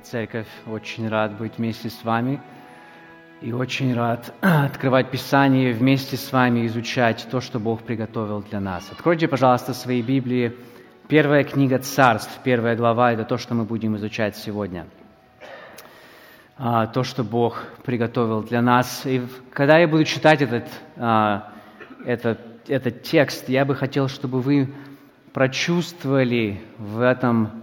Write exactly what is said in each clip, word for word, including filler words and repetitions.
Церковь. Очень рад быть вместе с вами и очень рад открывать Писание вместе с вами, изучать то, что Бог приготовил для нас. Откройте, пожалуйста, свои Библии. Первая книга Царств, первая глава – это то, что мы будем изучать сегодня. То, что Бог приготовил для нас. И когда я буду читать этот, этот, этот текст, я бы хотел, чтобы вы прочувствовали в этом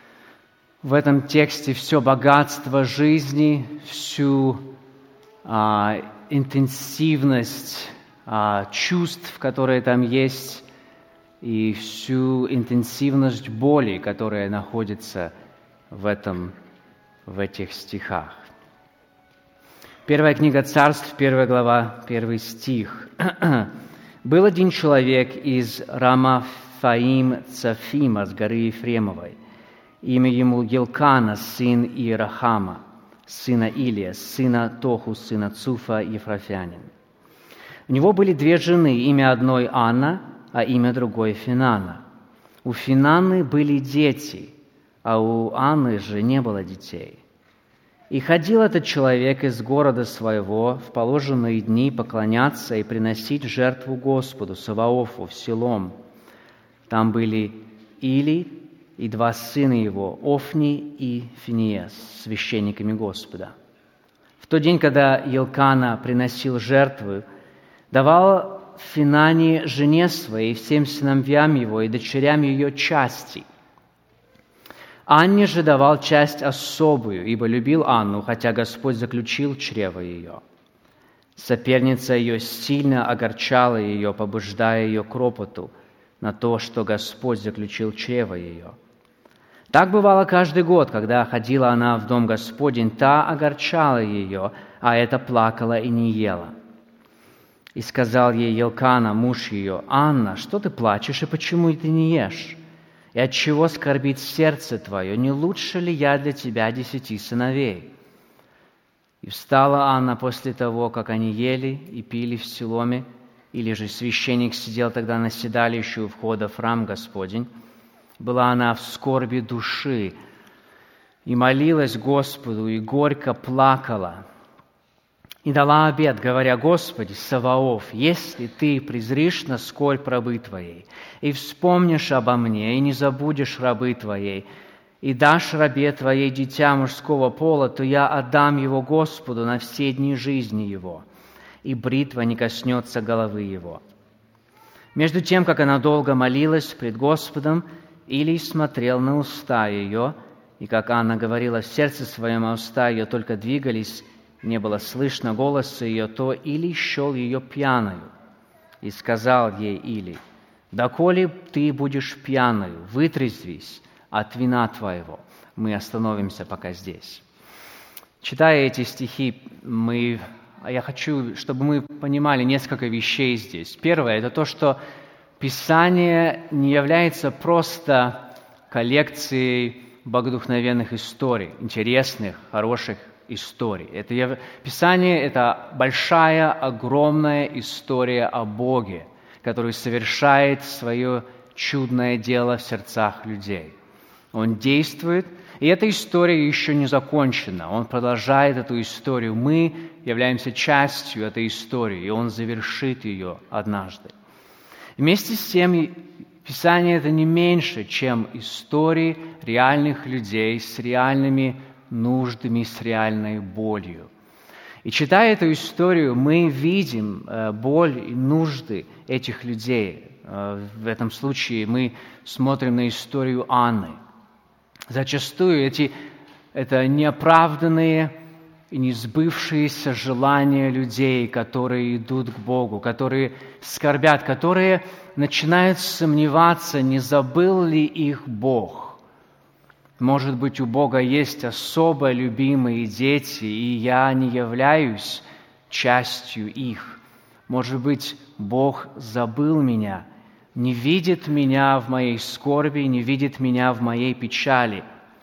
В этом тексте все богатство жизни, всю а, интенсивность а, чувств, которые там есть, и всю интенсивность боли, которая находится в, этом, в этих стихах. Первая книга Царств, первая глава, первый стих. «Был один человек из Рамафаим Цафима с горы Ефремовой. Имя ему Елкана, сын Иерахама, сына Илия, сына Тоху, сына Цуфа, Ефрафянин. У него были две жены, имя одной Анна, а имя другой Финана. У Финаны были дети, а у Анны же не было детей. И ходил этот человек из города своего в положенные дни поклоняться и приносить жертву Господу, Саваофу, в Силом. Там были Или и два сына его, Офни и Финиес, священниками Господа. В тот день, когда Елкана приносил жертвы, давал Финане жене своей, всем сыновьям его и дочерям ее части. Анне же давал часть особую, ибо любил Анну, хотя Господь заключил чрево ее. Соперница ее сильно огорчала ее, побуждая ее к ропоту на то, что Господь заключил чрево ее. Так бывало каждый год, когда ходила она в дом Господень, та огорчала ее, а эта плакала и не ела. И сказал ей Елкана, муж ее: «Анна, что ты плачешь, и почему ты не ешь? И отчего скорбит сердце твое? Не лучше ли я для тебя десяти сыновей?» И встала Анна после того, как они ели и пили в Силоме, или же священник сидел тогда на седалище у входа в храм Господень. Была она в скорби души и молилась Господу, и горько плакала. И дала обет, говоря: «Господи, Саваоф, если Ты презришь на скорбь рабы Твоей, и вспомнишь обо мне, и не забудешь рабы Твоей, и дашь рабе Твоей дитя мужского пола, то я отдам его Господу на все дни жизни его, и бритва не коснется головы его». Между тем, как она долго молилась пред Господом, Илий смотрел на уста ее, и как Анна говорила в сердце своем, а уста ее только двигались, не было слышно голоса ее, то Илий счел ее пьяною. И сказал ей Илий: «Доколе ты будешь пьяною, вытрезвись от вина твоего». Мы остановимся пока здесь. Читая эти стихи, мы, я хочу, чтобы мы понимали несколько вещей здесь. Первое – это то, что Писание не является просто коллекцией богодухновенных историй, интересных, хороших историй. Это, Писание – это большая, огромная история о Боге, который совершает свое чудное дело в сердцах людей. Он действует, и эта история еще не закончена. Он продолжает эту историю. Мы являемся частью этой истории, и Он завершит ее однажды. Вместе с тем, Писание – это не меньше, чем истории реальных людей с реальными нуждами, с реальной болью. И читая эту историю, мы видим боль и нужды этих людей. В этом случае мы смотрим на историю Анны. Зачастую эти, это неоправданные и несбывшиеся желания людей, которые идут к Богу, которые скорбят, которые начинают сомневаться, не забыл ли их Бог. Может быть, у Бога есть особо любимые дети, и я не являюсь частью их. Может быть, Бог забыл меня, не видит меня в моей скорби, не видит меня в моей печали.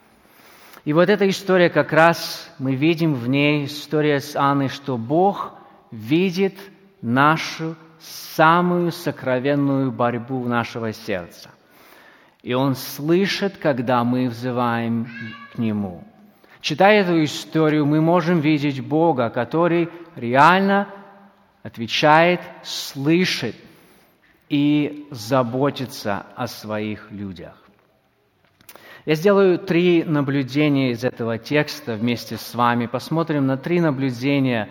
И вот эта история как раз, мы видим в ней, история с Анной, что Бог видит нашу самую сокровенную борьбу нашего сердца. И Он слышит, когда мы взываем к Нему. Читая эту историю, мы можем видеть Бога, который реально отвечает, слышит и заботится о своих людях. Я сделаю три наблюдения из этого текста вместе с вами. Посмотрим на три наблюдения,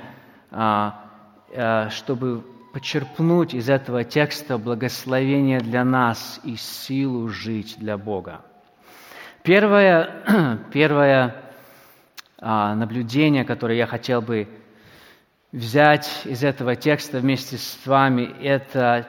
чтобы почерпнуть из этого текста благословение для нас и силу жить для Бога. Первое, первое наблюдение, которое я хотел бы взять из этого текста вместе с вами, это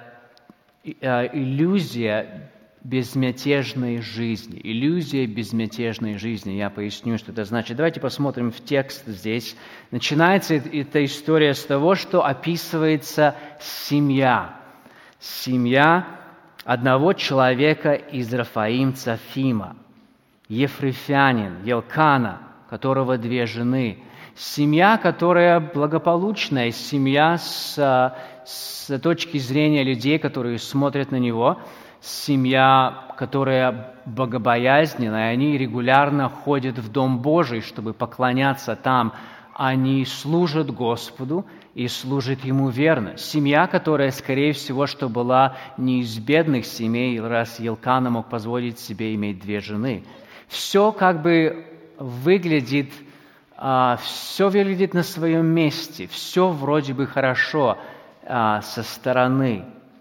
иллюзия безмятежной жизни. Иллюзия безмятежной жизни. Я поясню, что это значит. Давайте посмотрим в текст здесь. Начинается эта история с того, что описывается семья. Семья одного человека из Рафаимца Фима, ефрефянин, Елкана, которого две жены. Семья, которая благополучная, семья с, с точки зрения людей, которые смотрят на него, семья, которая богобоязненная, они регулярно ходят в Дом Божий, чтобы поклоняться там. Они служат Господу и служат Ему верно. Семья, которая, скорее всего, что была не из бедных семей, раз Елкана мог позволить себе иметь две жены. Все как бы выглядит, а, все выглядит на своем месте, все вроде бы хорошо а, со стороны.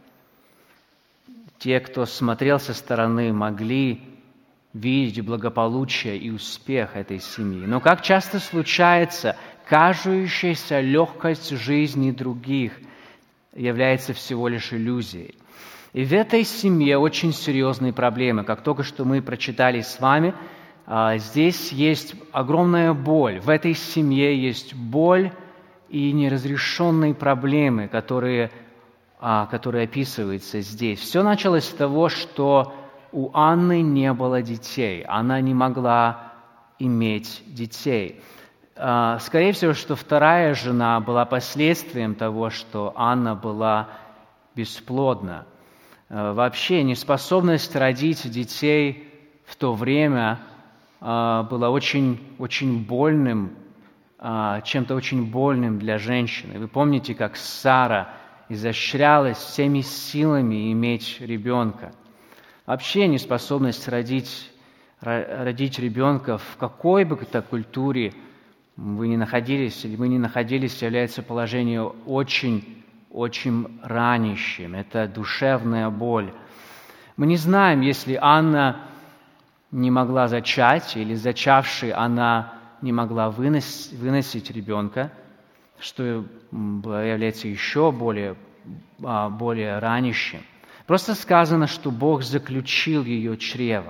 Те, кто смотрел со стороны, могли видеть благополучие и успех этой семьи. Но, как часто случается, кажущаяся легкость жизни других является всего лишь иллюзией. И в этой семье очень серьезные проблемы. Как только что мы прочитали с вами, здесь есть огромная боль. В этой семье есть боль и неразрешенные проблемы, которые который описывается здесь. Все началось с того, что у Анны не было детей. Она не могла иметь детей. Скорее всего, что вторая жена была последствием того, что Анна была бесплодна. Вообще, неспособность родить детей в то время была очень, очень больным, чем-то очень больным для женщины. Вы помните, как Сара изощрялась всеми силами иметь ребенка. Вообще неспособность родить, родить ребенка в какой бы то культуре вы ни находились, или вы ни находились, является положением очень, очень ранящим. Это душевная боль. Мы не знаем, если Анна не могла зачать, или зачавшей она не могла выносить, выносить ребенка, что является еще более, более ранящим. Просто сказано, что Бог заключил ее чрево.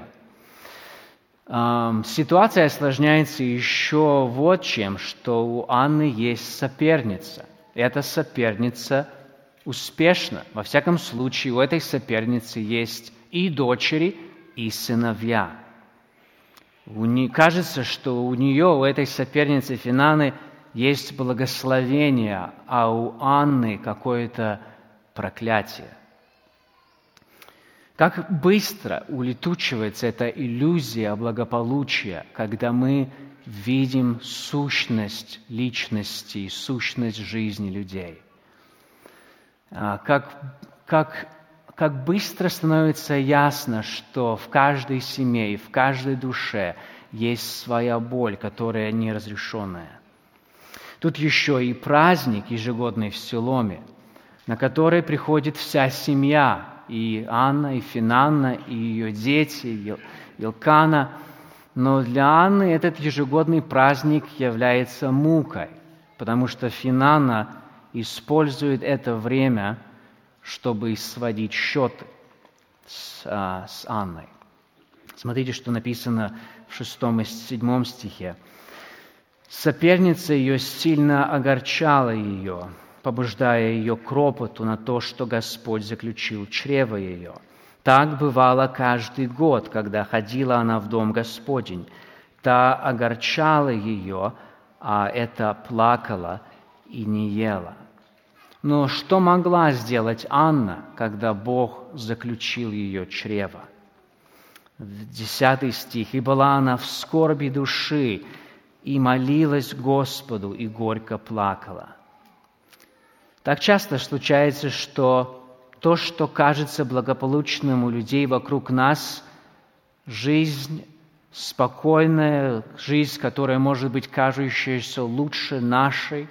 Ситуация осложняется еще вот чем, что у Анны есть соперница. Эта соперница успешна. Во всяком случае, у этой соперницы есть и дочери, и сыновья. Кажется, что у нее, у этой соперницы Финаны, есть благословение, а у Анны какое-то проклятие. Как быстро улетучивается эта иллюзия благополучия, когда мы видим сущность личности, сущность жизни людей. Как, как, как быстро становится ясно, что в каждой семье, в каждой душе есть своя боль, которая неразрешенная. Тут еще и праздник ежегодный в Силоме, на который приходит вся семья, и Анна, и Финанна, и ее дети, Елкана. Но для Анны этот ежегодный праздник является мукой, потому что Финанна использует это время, чтобы сводить счеты с, а, с Анной. Смотрите, что написано в шестом и седьмом стихе. Соперница ее сильно огорчала ее, побуждая ее к ропоту на то, что Господь заключил чрево ее. Так бывало каждый год, когда ходила она в дом Господень. Та огорчала ее, а эта плакала и не ела. Но что могла сделать Анна, когда Бог заключил ее чрево? Десятый стих. «И была она в скорби души, и молилась Господу, и горько плакала». Так часто случается, что то, что кажется благополучным у людей вокруг нас, жизнь спокойная, жизнь, которая может быть кажущаяся лучше нашей,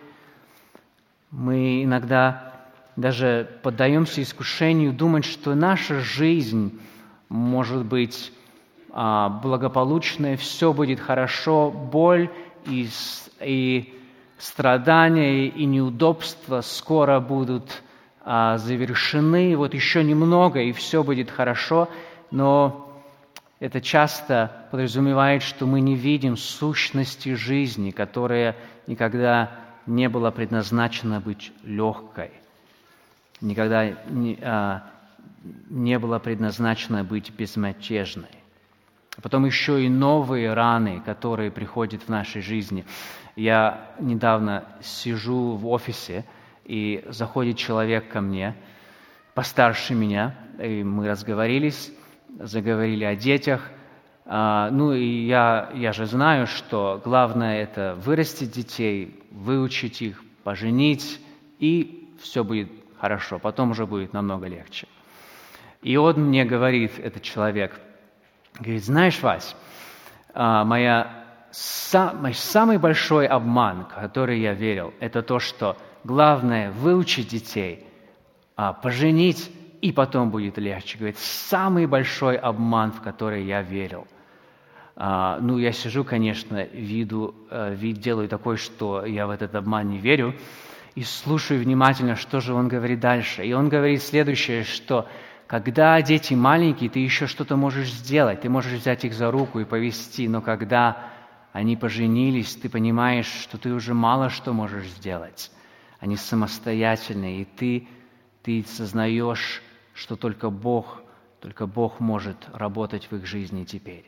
мы иногда даже поддаемся искушению думать, что наша жизнь может быть а, благополучная, все будет хорошо, боль и, и страдания и неудобства скоро будут а, завершены, вот еще немного, и все будет хорошо, но это часто подразумевает, что мы не видим сущности жизни, которая никогда не была предназначена быть легкой, никогда не, а, не была предназначена быть безмятежной. А потом еще и новые раны, которые приходят в нашей жизни. Я недавно сижу в офисе, и заходит человек ко мне, постарше меня, и мы разговорились, заговорили о детях. А, ну и я, я же знаю, что главное это вырастить детей, выучить их, поженить, и все будет хорошо, потом уже будет намного легче. И он мне говорит, этот человек, говорит: знаешь, Вась, а, моя, са, мой самый большой обман, в который я верил, это то, что главное выучить детей, а, поженить, и потом будет легче. Говорит, самый большой обман, в который я верил. А, ну, я сижу, конечно, виду, вид делаю такой, что я в этот обман не верю, и слушаю внимательно, что же он говорит дальше. И он говорит следующее, что когда дети маленькие, ты еще что-то можешь сделать, ты можешь взять их за руку и повести, но когда они поженились, ты понимаешь, что ты уже мало что можешь сделать. Они самостоятельные, и ты, ты сознаешь, что только Бог, только Бог может работать в их жизни теперь.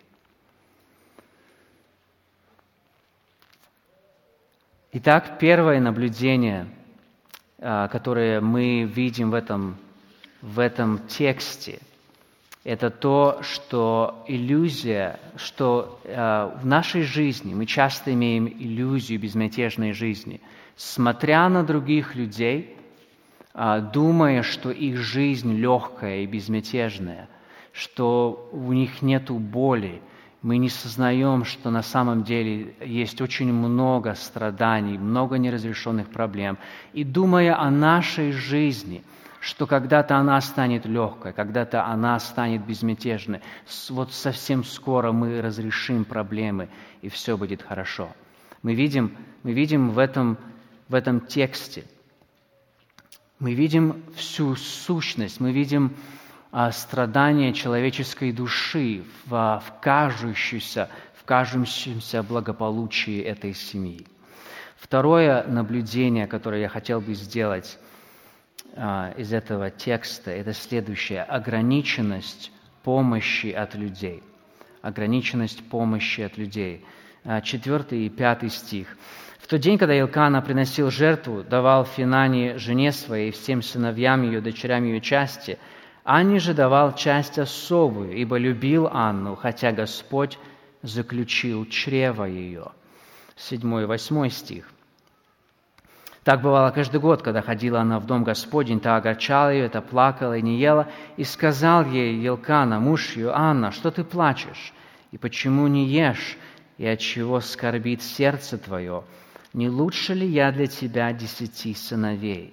Итак, первое наблюдение, которое мы видим в этом, в этом тексте, это то, что иллюзия, что в нашей жизни мы часто имеем иллюзию безмятежной жизни, смотря на других людей, думая, что их жизнь легкая и безмятежная, что у них нет боли. Мы не сознаем, что на самом деле есть очень много страданий, много неразрешенных проблем. И думая о нашей жизни, что когда-то она станет легкой, когда-то она станет безмятежной, вот совсем скоро мы разрешим проблемы, и все будет хорошо. Мы видим, мы видим в этом, в этом тексте, мы видим всю сущность, мы видим а, страдания человеческой души в, в, кажущемся, в кажущемся благополучии этой семьи. Второе наблюдение, которое я хотел бы сделать а, из этого текста, это следующее: ограниченность помощи от людей. Ограниченность помощи от людей. А, четвертый и пятый стих. В тот день, когда Елкана приносил жертву, давал Финане жене своей, всем сыновьям ее, дочерям ее части, Анне же давал часть особую, ибо любил Анну, хотя Господь заключил чрево ее. Седьмой и восьмой стих. Так бывало каждый год, когда ходила она в дом Господень, та огорчала ее, та плакала и не ела, и сказал ей Елкана, муж ее: Анна, что ты плачешь, и почему не ешь, и отчего скорбит сердце твое? Не лучше ли я для тебя десяти сыновей?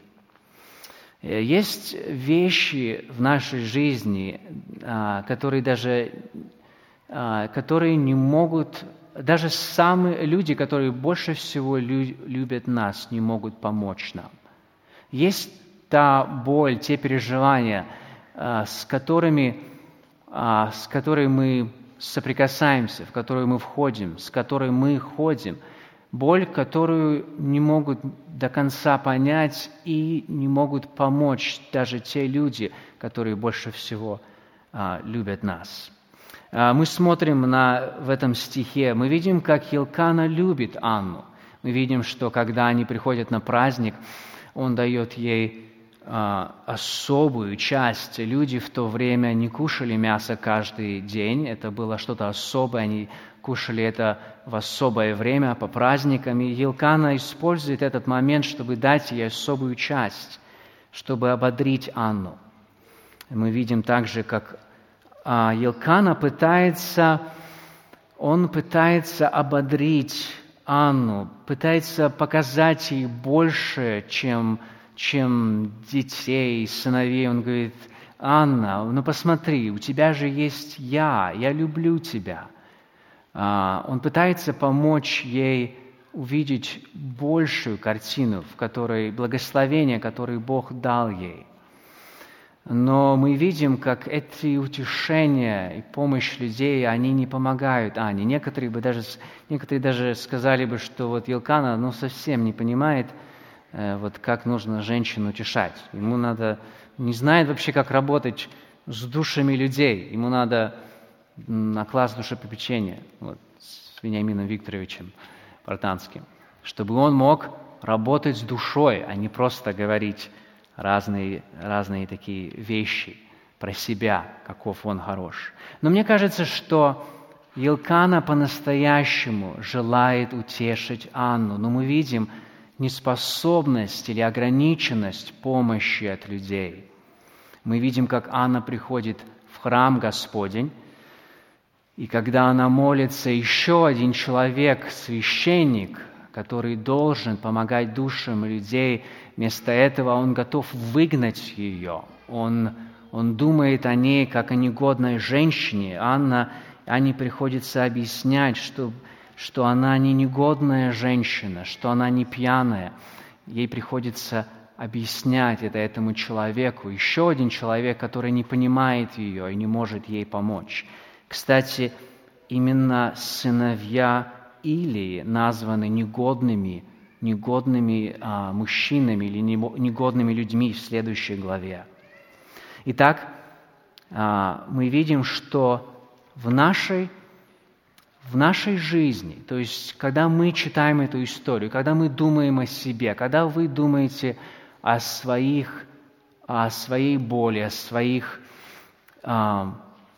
Есть вещи в нашей жизни, которые даже, которые не могут, даже самые люди, которые больше всего любят нас, не могут помочь нам. Есть та боль, те переживания, с которыми, с которыми мы соприкасаемся, в которые мы входим, с которой мы ходим. Боль, которую не могут до конца понять и не могут помочь даже те люди, которые больше всего а, любят нас. А, мы смотрим на, в этом стихе, мы видим, как Елкана любит Анну. Мы видим, что когда они приходят на праздник, он дает ей а, особую часть. Люди в то время не кушали мясо каждый день, это было что-то особое, они кушали это в особое время, по праздникам. И Елкана использует этот момент, чтобы дать ей особую часть, чтобы ободрить Анну. И мы видим также, как а, Елкана пытается, он пытается ободрить Анну, пытается показать ей больше, чем, чем детей, сыновей. Он говорит: Анна, ну посмотри, у тебя же есть я, я люблю тебя. Он пытается помочь ей увидеть большую картину, в которой благословение, которое Бог дал ей. Но мы видим, как эти утешения и помощь людей, они не помогают Анне. Некоторые бы даже, некоторые даже сказали бы, что вот Елкана ну, совсем не понимает, э, вот как нужно женщину утешать. Ему надо, не знает вообще, как работать с душами людей. Ему надо на класс душепопечения вот, с Вениамином Викторовичем Портанским, чтобы он мог работать с душой, а не просто говорить разные, разные такие вещи про себя, каков он хорош. Но мне кажется, что Елкана по-настоящему желает утешить Анну, но мы видим неспособность или ограниченность помощи от людей. Мы видим, как Анна приходит в храм Господень, и когда она молится, еще один человек, священник, который должен помогать душам людей, вместо этого он готов выгнать ее. Он, он думает о ней, как о негодной женщине. Анна, Анне приходится объяснять, что, что она не негодная женщина, что она не пьяная. Ей приходится объяснять это этому человеку. Еще один человек, который не понимает ее и не может ей помочь. Кстати, именно сыновья Илии названы негодными, негодными а, мужчинами или негодными людьми в следующей главе. Итак, а, мы видим, что в нашей, в нашей жизни, то есть когда мы читаем эту историю, когда мы думаем о себе, когда вы думаете о своих, о своей боли, о своих а,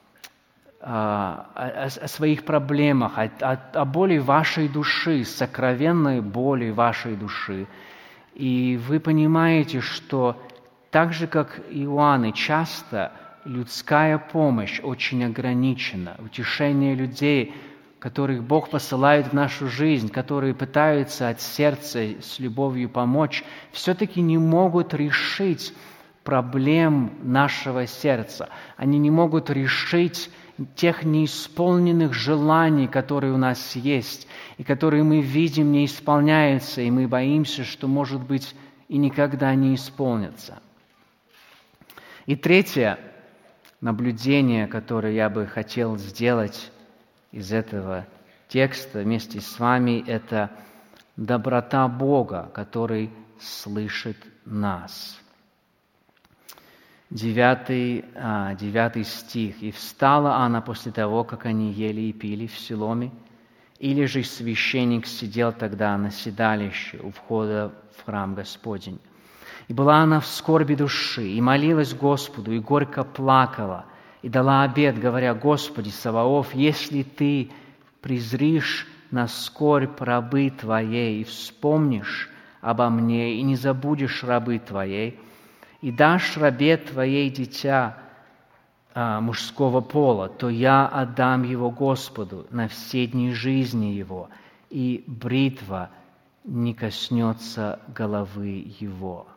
О, о, о своих проблемах, о, о, о боли вашей души, сокровенной боли вашей души. И вы понимаете, что так же, как Иоанн, часто людская помощь очень ограничена. Утешение людей, которых Бог посылает в нашу жизнь, которые пытаются от сердца с любовью помочь, все-таки не могут решить проблем нашего сердца. Они не могут решить тех неисполненных желаний, которые у нас есть, и которые мы видим не исполняются, и мы боимся, что, может быть, и никогда не исполнятся. И третье наблюдение, которое я бы хотел сделать из этого текста вместе с вами, это доброта Бога, который слышит нас. Девятый, а, девятый стих. «И встала она после того, как они ели и пили в Силоме, или же священник сидел тогда на седалище у входа в храм Господень. И была она в скорби души, и молилась Господу, и горько плакала, и дала обет, говоря: Господи Саваоф, если Ты презришь на скорбь рабы Твоей, и вспомнишь обо мне, и не забудешь рабы Твоей, и дашь рабе Твоей дитя а, мужского пола, то я отдам его Господу на все дни жизни его, и бритва не коснется головы его».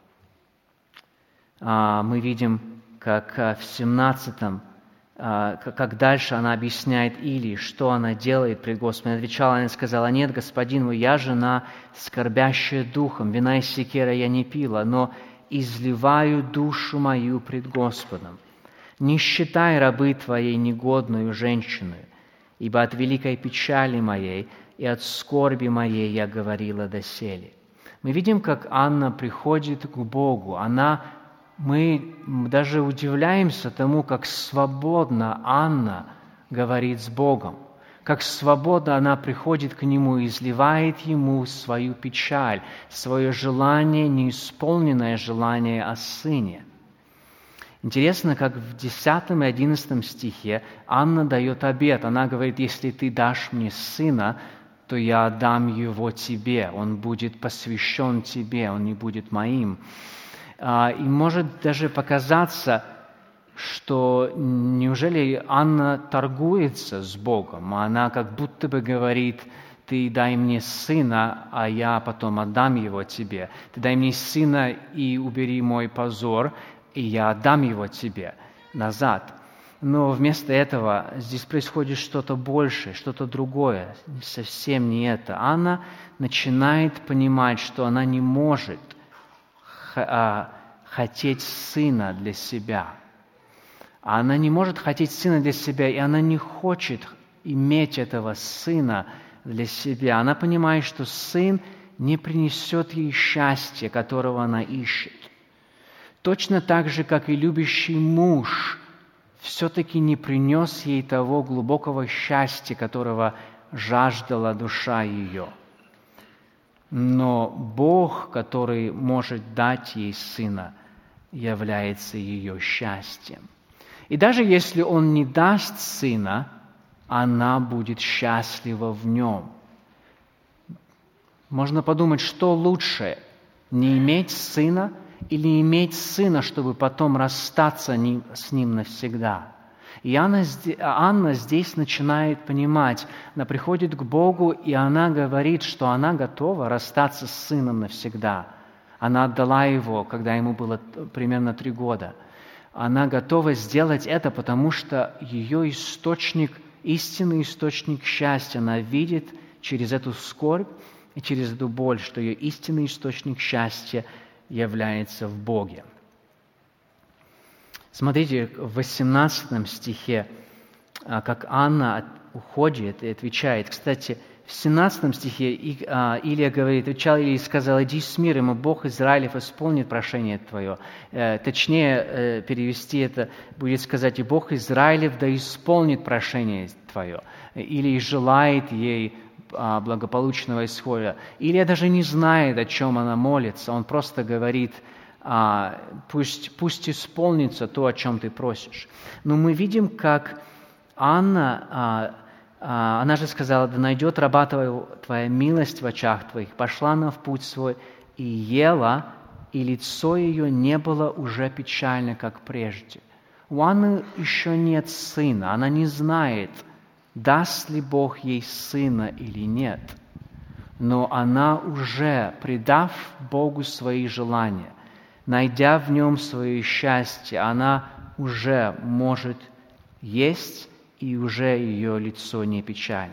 А, мы видим, как а, в семнадцатом, а, как дальше она объясняет Илии, что она делает пред Господом. Она отвечала, она сказала: «Нет, господин мой, я жена, скорбящая духом, вина и секера я не пила, но изливаю душу мою пред Господом. Не считай рабы Твоей негодную женщиной, ибо от великой печали моей и от скорби моей я говорила доселе». Мы видим, как Анна приходит к Богу. Она, мы даже удивляемся тому, как свободно Анна говорит с Богом, как свободно она приходит к Нему и изливает Ему свою печаль, свое желание, неисполненное желание о сыне. Интересно, как в десятом и одиннадцатом стихе Анна дает обет. Она говорит: если ты дашь мне сына, то я отдам его тебе, он будет посвящен тебе, он не будет моим. И может даже показаться, что неужели Анна торгуется с Богом? Она как будто бы говорит: ты дай мне сына, а я потом отдам его тебе. Ты дай мне сына и убери мой позор, и я отдам его тебе назад. Но вместо этого здесь происходит что-то большее, что-то другое, совсем не это. Анна начинает понимать, что она не может хотеть сына для себя. Она не может хотеть сына для себя, и она не хочет иметь этого сына для себя. Она понимает, что сын не принесет ей счастья, которого она ищет. Точно так же, как и любящий муж все-таки не принес ей того глубокого счастья, которого жаждала душа ее. Но Бог, который может дать ей сына, является ее счастьем. И даже если Он не даст сына, она будет счастлива в нем. Можно подумать, что лучше, не иметь сына или иметь сына, чтобы потом расстаться с ним навсегда. И Анна, Анна здесь начинает понимать, она приходит к Богу, и она говорит, что она готова расстаться с сыном навсегда. Она отдала его, когда ему было примерно три года. Она готова сделать это, потому что ее источник, истинный источник счастья, она видит через эту скорбь и через эту боль, что ее истинный источник счастья является в Боге. Смотрите, в восемнадцатом стихе, как Анна уходит и отвечает. Кстати, в семнадцатом стихе Илия говорит: отвечал Илия и сказал: иди с миром, и Бог Израилев исполнит прошение твое. Точнее, перевести это будет сказать: и Бог Израилев да исполнит прошение твое. Или желает ей благополучного исхода. Илия даже не знает, о чем она молится. Он просто говорит: пусть, пусть исполнится то, о чем ты просишь. Но мы видим, как Анна, она же сказала: да найдет раба твоя милость в очах твоих. Пошла она в путь свой и ела, и лицо ее не было уже печально, как прежде. У Анны еще нет сына, она не знает, даст ли Бог ей сына или нет. Но она уже, предав Богу свои желания, найдя в нем свое счастье, она уже может есть, и уже ее лицо не печально.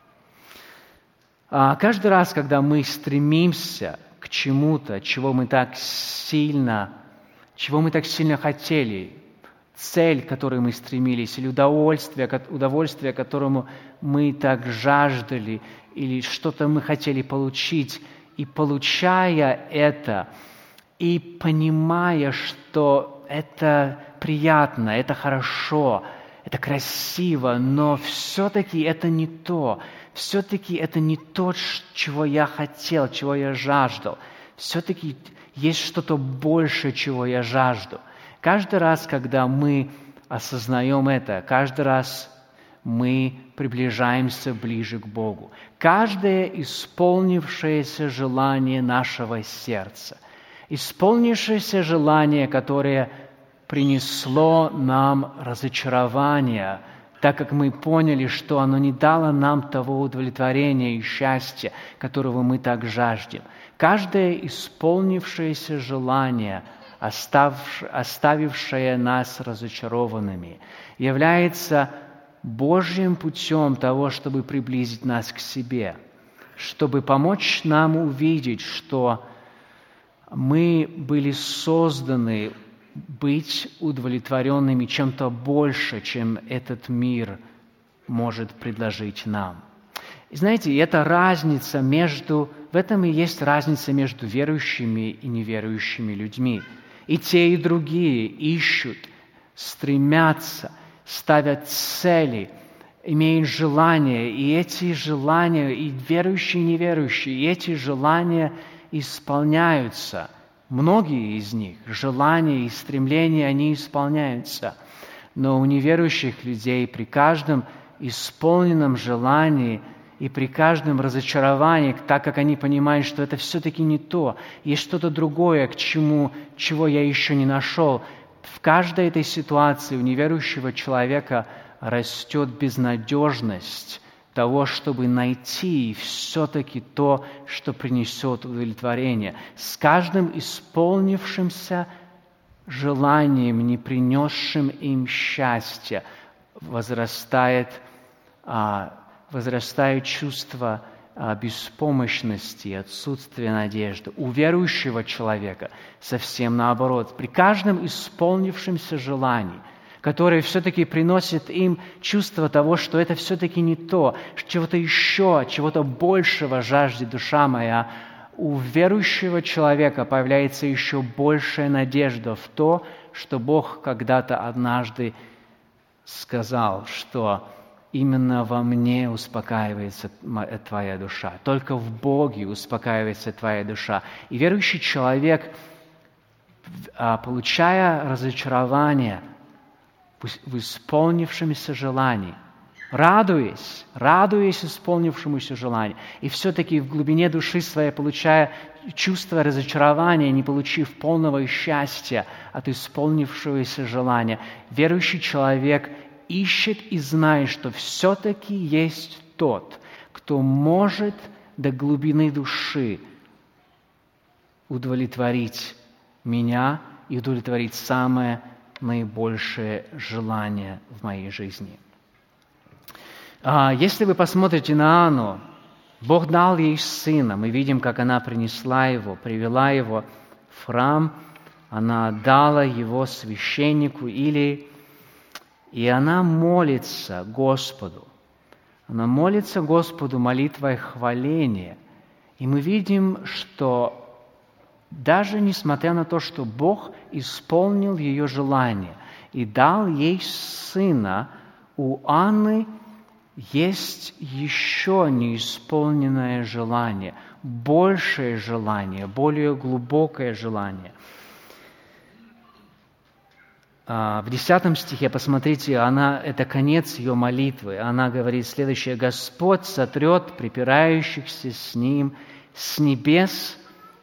А каждый раз, когда мы стремимся к чему-то, чего мы так сильно, чего мы так сильно хотели, цель, к которой мы стремились, или удовольствие, удовольствие, которому мы так жаждали, или что-то мы хотели получить, и получая это, и понимая, что это приятно, это хорошо, это красиво, но все-таки это не то, все-таки это не то, чего я хотел, чего я жаждал. Все-таки есть что-то большее, чего я жажду. Каждый раз, когда мы осознаем это, каждый раз мы приближаемся ближе к Богу. Каждое исполнившееся желание нашего сердца, исполнившееся желание, которое принесло нам разочарование, так как мы поняли, что оно не дало нам того удовлетворения и счастья, которого мы так жаждем. Каждое исполнившееся желание, оставившее нас разочарованными, является Божьим путем того, чтобы приблизить нас к себе, чтобы помочь нам увидеть, что мы были созданы быть удовлетворенными чем-то больше, чем этот мир может предложить нам. И знаете, эта разница между, в этом и есть разница между верующими и неверующими людьми. И те, и другие ищут, стремятся, ставят цели, имеют желания, и эти желания, и верующие, и неверующие, и эти желания исполняются Многие из них, желания и стремления, они исполняются. Но у неверующих людей при каждом исполненном желании и при каждом разочаровании, так как они понимают, что это все-таки не то, есть что-то другое, к чему, чего я еще не нашел, в каждой этой ситуации у неверующего человека растет безнадежность того, чтобы найти все-таки то, что принесет удовлетворение. С каждым исполнившимся желанием, не принесшим им счастья, возрастает, а, возрастает чувство а, беспомощности, отсутствия надежды. У верующего человека совсем наоборот. При каждом исполнившемся желании, которое все-таки приносит им чувство того, что это все-таки не то, чего-то еще, чего-то большего жаждет душа моя, у верующего человека появляется еще большая надежда в то, что Бог когда-то однажды сказал, что именно во мне успокаивается твоя душа, только в Боге успокаивается твоя душа. И верующий человек, получая разочарование в исполнившемся желании, радуясь, радуясь исполнившемуся желанию, и все-таки в глубине души своей, получая чувство разочарования, не получив полного счастья от исполнившегося желания, верующий человек ищет и знает, что все-таки есть тот, кто может до глубины души удовлетворить меня и удовлетворить самое наибольшее желание в моей жизни. Если вы посмотрите на Анну, Бог дал ей сына. Мы видим, как она принесла его, привела его в храм, она отдала его священнику Илии, и она молится Господу. Она молится Господу молитвой хваления. И мы видим, что даже несмотря на то, что Бог исполнил ее желание и дал ей сына, у Анны есть еще неисполненное желание, большее желание, более глубокое желание. В десятом стихе, посмотрите, она, это конец ее молитвы. Она говорит следующее: «Господь сотрет припирающихся с Ним, с небес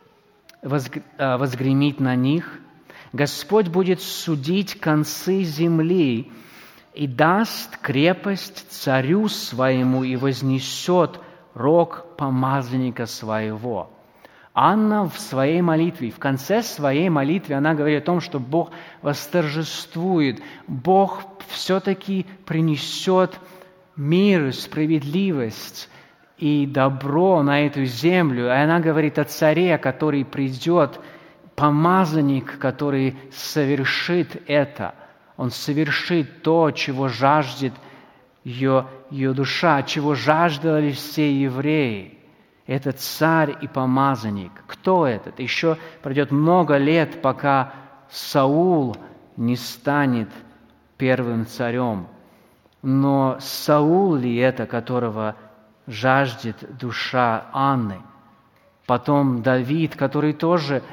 возгремит на них. Господь будет судить концы земли и даст крепость царю своему и вознесет рог помазанника своего». Анна в своей молитве, в конце своей молитвы, она говорит о том, что Бог восторжествует, Бог все-таки принесет мир, справедливость и добро на эту землю. И она говорит о царе, который придет, помазанник, который совершит это. Он совершит то, чего жаждет ее, ее душа, чего жаждали все евреи. Это царь и помазанник. Кто этот? Еще пройдет много лет, пока Саул не станет первым царем. Но Саул ли это, которого жаждет душа Анны? Потом Давид, который тоже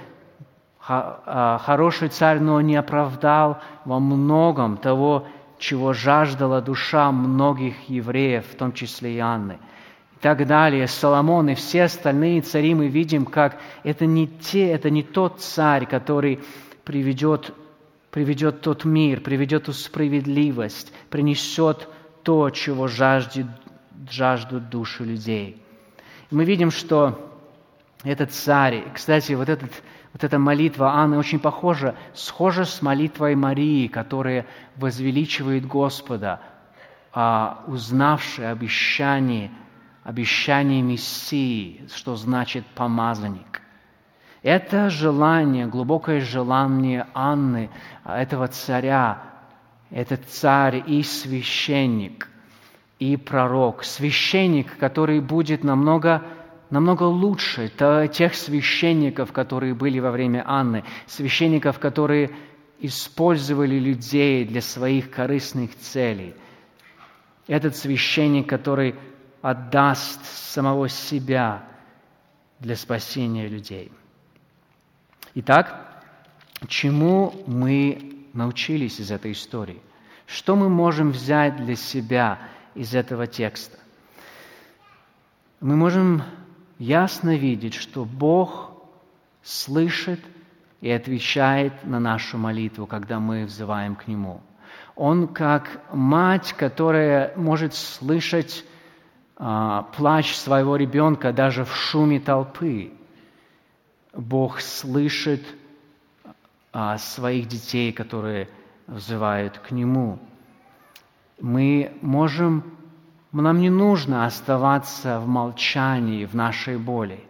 хороший царь, но не оправдал во многом того, чего жаждала душа многих евреев, в том числе и Анны. И так далее. Соломон и все остальные цари, мы видим, как это не, те, это не тот царь, который приведет, приведет тот мир, приведет ту справедливость, принесет то, чего жаждет, жаждут души людей. И мы видим, что этот царь, кстати, вот, этот, вот эта молитва Анны очень похожа, схожа с молитвой Марии, которая возвеличивает Господа, узнавшая обещание, обещание Мессии, что значит помазанник. Это желание, глубокое желание Анны, этого царя, этот царь и священник, и пророк. Священник, который будет намного, намного лучше тех священников, которые были во время Анны, священников, которые использовали людей для своих корыстных целей. Этот священник, который отдаст самого себя для спасения людей. Итак, чему мы научились из этой истории? Что мы можем взять для себя из этого текста? Мы можем ясно видеть, что Бог слышит и отвечает на нашу молитву, когда мы взываем к Нему. Он как мать, которая может слышать а, плач своего ребенка даже в шуме толпы. Бог слышит а, своих детей, которые взывают к Нему. Мы можем, нам не нужно оставаться в молчании, в нашей боли.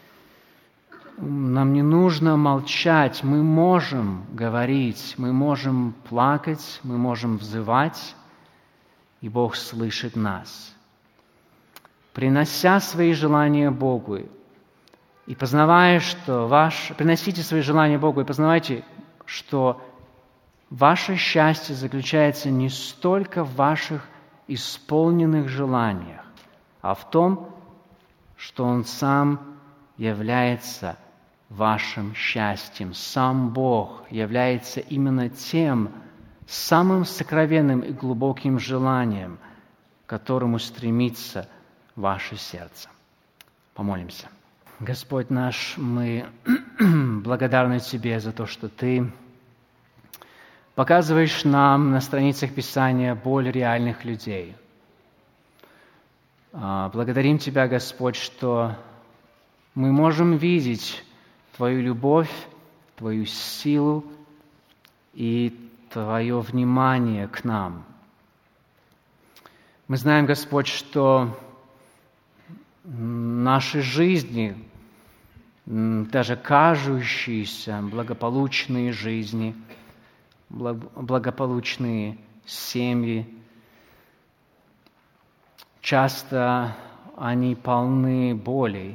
Нам не нужно молчать, мы можем говорить, мы можем плакать, мы можем взывать, и Бог слышит нас. Принося свои желания Богу и познавая, что ваш... Приносите свои желания Богу и познавайте, что ваше счастье заключается не столько в ваших исполненных желаниях, а в том, что Он сам является вашим счастьем. Сам Бог является именно тем самым сокровенным и глубоким желанием, к которому стремится ваше сердце. Помолимся. Господь наш, мы благодарны Тебе за то, что Ты показываешь нам на страницах Писания боль реальных людей. Благодарим Тебя, Господь, что мы можем видеть Твою любовь, Твою силу и Твое внимание к нам. Мы знаем, Господь, что наши жизни, даже кажущиеся благополучные жизни, благополучные семьи, часто они полны болей.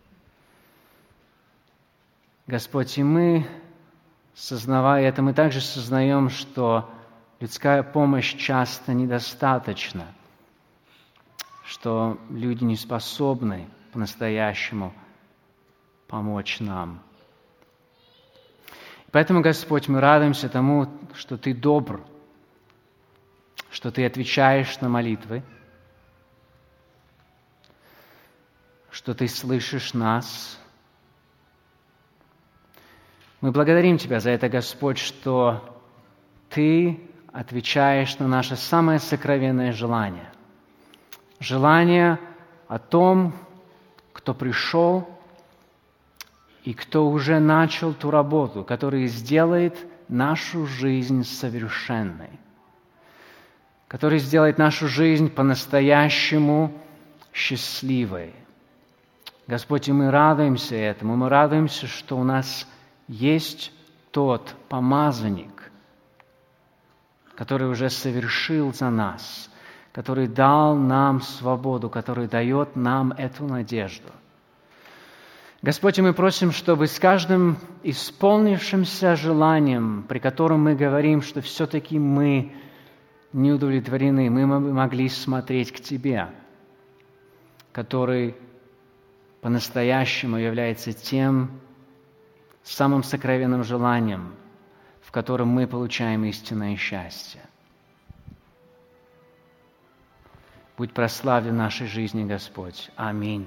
Господь, и мы, сознавая это, мы также сознаем, что людская помощь часто недостаточна, что люди не способны по-настоящему помочь нам. Поэтому, Господь, мы радуемся тому, что Ты добр, что Ты отвечаешь на молитвы, что Ты слышишь нас. Мы благодарим Тебя за это, Господь, что Ты отвечаешь на наше самое сокровенное желание. Желание о том, кто пришел и кто уже начал ту работу, которая сделает нашу жизнь совершенной, который сделает нашу жизнь по-настоящему счастливой. Господь, и мы радуемся этому, мы радуемся, что у нас есть тот помазанник, который уже совершил за нас, который дал нам свободу, который дает нам эту надежду. Господь, и мы просим, чтобы с каждым исполнившимся желанием, при котором мы говорим, что все-таки мы не удовлетворены, мы могли смотреть к Тебе, который по-настоящему является тем самым сокровенным желанием, в котором мы получаем истинное счастье. Будь прославлен в нашей жизни, Господь. Аминь.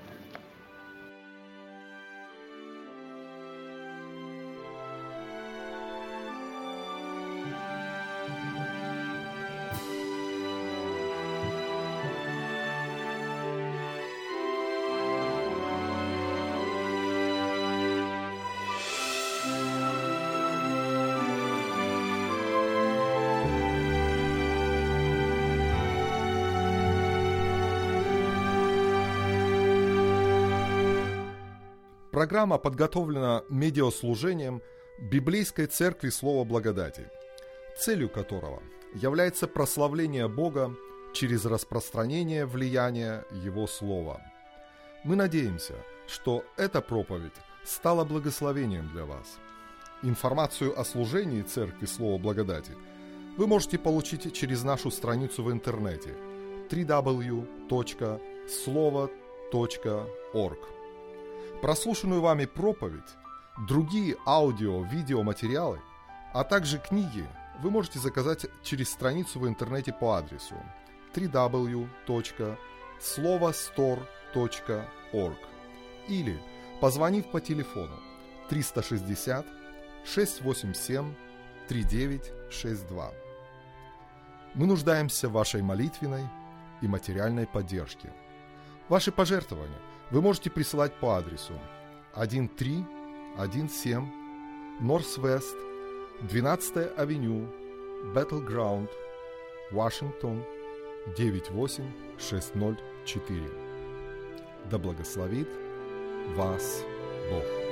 Программа подготовлена медиаслужением Библейской Церкви Слова Благодати, целью которого является прославление Бога через распространение влияния Его Слова. Мы надеемся, что эта проповедь стала благословением для вас. Информацию о служении Церкви Слова Благодати вы можете получить через нашу страницу в интернете дабл ю дабл ю дабл ю точка слово точка орг. Прослушанную вами проповедь Другие аудио, видеоматериалы, а также книги вы можете заказать через страницу в интернете по адресу дабл ю дабл ю дабл ю точка словостор точка орг или позвонив по телефону триста шестьдесят шестьсот восемьдесят семь тридцать девять шестьдесят два. Мы нуждаемся в вашей молитвенной и материальной поддержке. Ваши пожертвования вы можете присылать по адресу тысяча триста семь Норс-Вест, двенадцатая авеню, Battleground, Вашингтон, девять восемь шесть ноль четыре. Да благословит вас Бог.